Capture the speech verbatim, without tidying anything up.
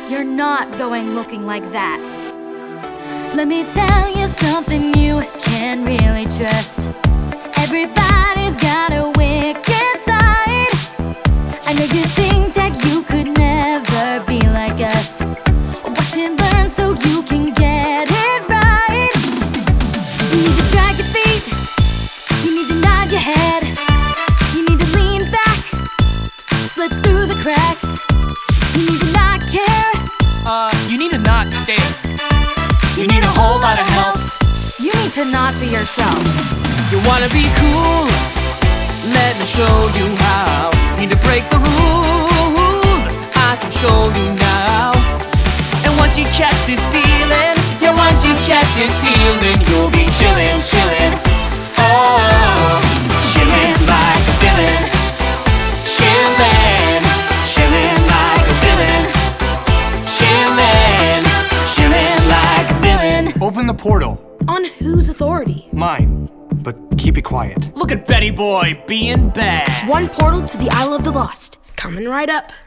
You're not going looking like that. Let me tell you something you can't really trust. Everybody's got a wicked side. I know you think that you could never be like us. Watch and learn so you can get it right. You need to drag your feet, you need to nod your head, you need to lean back, slip through the cracks. You need to not care, Uh, you need to not stare. you need a whole lot of help. You need to not be yourself. You wanna be cool? Let me show you how. Need to break the rules, I can show you now. And once you catch this feeling, yeah, once you catch this feeling, you'll be chillin', chillin'. Oh, chillin' like a villain. Chillin', chillin' like a villain. Chillin', chillin' like a villain. Open the portal. On whose authority? Mine. But keep it quiet. Look at Betty Boy being bad. One portal to the Isle of the Lost. Coming right up.